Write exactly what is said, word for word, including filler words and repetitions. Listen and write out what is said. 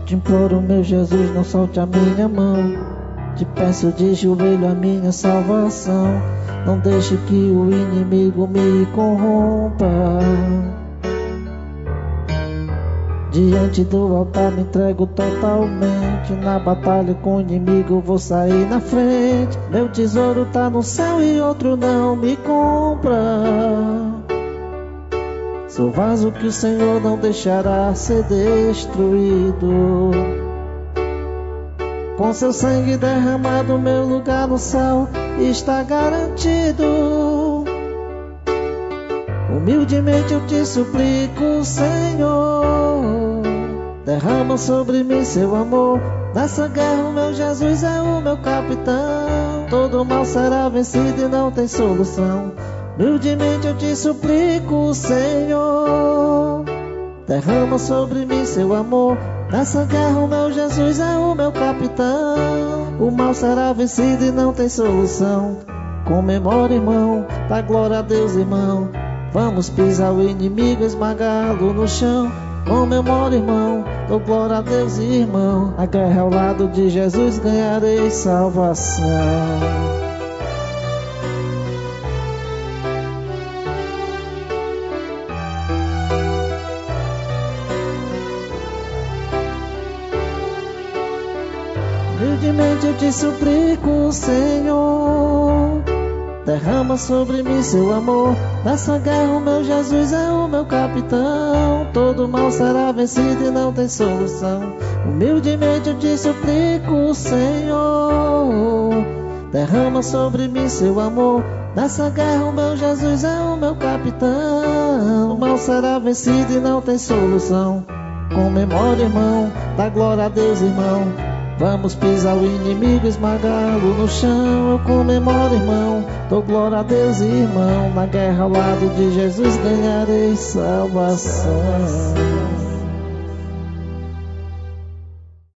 Te imploro, meu Jesus, não solte a minha mão. Te peço de joelho a minha salvação. Não deixe que o inimigo me corrompa. Diante do altar me entrego totalmente. Na batalha com o inimigo vou sair na frente. Meu tesouro tá no céu e outro não me compra. Sou vaso que o Senhor não deixará ser destruído. Com seu sangue derramado, meu lugar no céu está garantido. Humildemente eu te suplico, Senhor, derrama sobre mim seu amor. Nessa guerra o meu Jesus é o meu capitão. Todo mal será vencido e não tem solução. Humildemente eu te suplico, Senhor, derrama sobre mim seu amor. Nessa guerra o meu Jesus é o meu capitão. O mal será vencido e não tem solução. Comemora, irmão, dá glória a Deus, irmão. Vamos pisar o inimigo, esmagá-lo no chão. Comemora, irmão, dou glória a Deus, irmão. A guerra ao lado de Jesus ganharei salvação. Humildemente eu te suplico, Senhor, derrama sobre mim seu amor. Nessa guerra o meu Jesus é o meu capitão. Todo mal será vencido e não tem solução. Humildemente eu te suplico, Senhor, derrama sobre mim seu amor. Nessa guerra o meu Jesus é o meu capitão. O mal será vencido e não tem solução. Comemora, irmão, dá glória a Deus, irmão. Vamos pisar o inimigo, esmagá-lo no chão. Eu comemoro, irmão, dou glória a Deus, irmão. Na guerra ao lado de Jesus ganharei salvação.